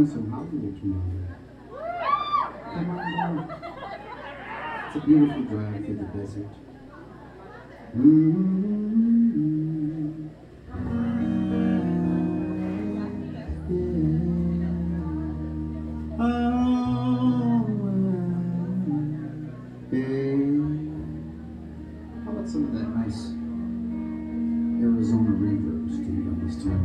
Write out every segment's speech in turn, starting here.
some Hollywood tomorrow. Come on down. It's a beautiful drive through the desert. How about some of that nice Arizona reverb, Steve, on this tune?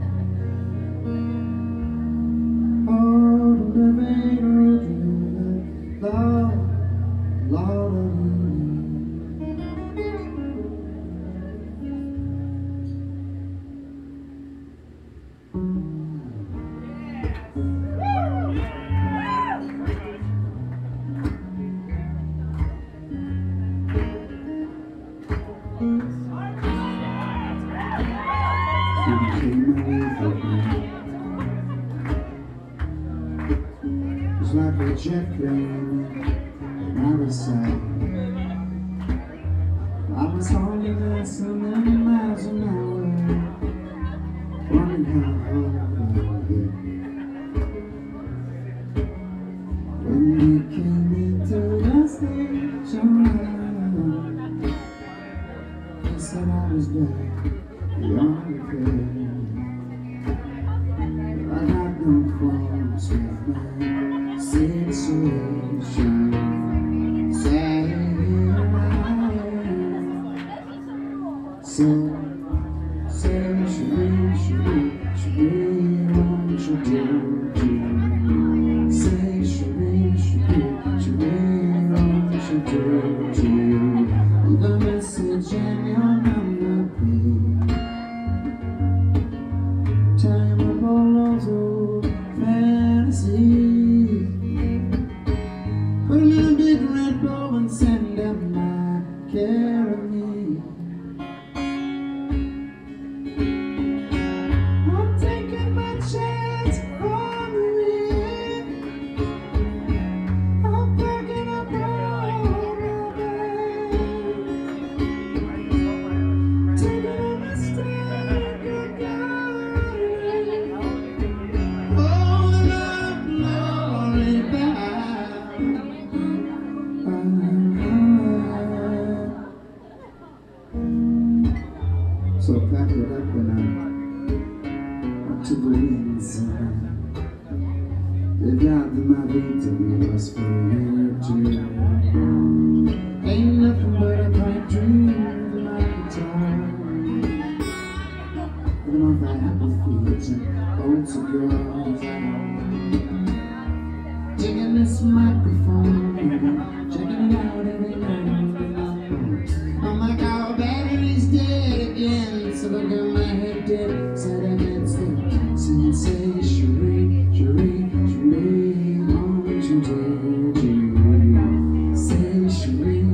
It's like a jet plane and out of sight. I was only there so many miles an hour, wondering how hard I would hit. When we came into the station, they said I was back beyond repair. I got no qualms with my situation. Sad so say should we what you do? Say should we what you do? The message in your number, time of all those old fantasies. Put them in a big red bow and send them my care of me. I'm taking my chance on the wind. I'm packing up all my bags, taking a mistake again. Oh, love, glory, back. So I packed it up and I went to the winds and they got the my beat and we was for a year or two. Ain't nothing but a pipe dream with my guitar, living off the apple fields and old cigars. Taking this microphone and checking it out every night. I'm like, our battery's dead again. So look at my head dead, said I did still. Saying, say, Cherie, won't you dare do? Say, Cherie,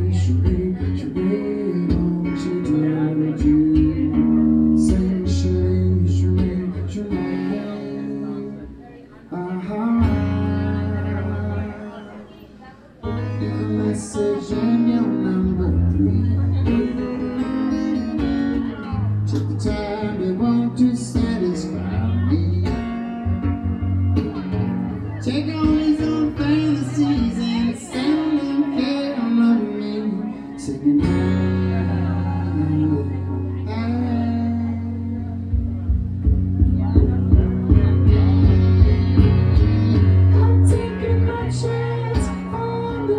won't you dare do? Say, Cherie, the message in your number 3. Took the time they want to satisfy me. Take all his own fantasies and send them care of me. Singing I'm taking my chance on the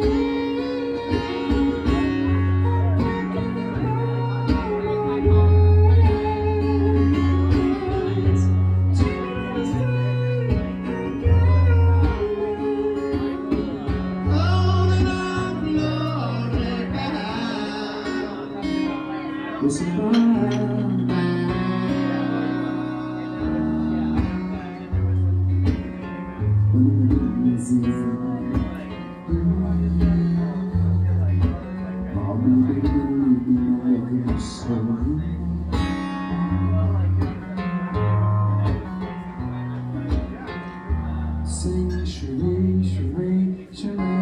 it's a fire. When it's easy, I'll be making a story. Sing, Cherie,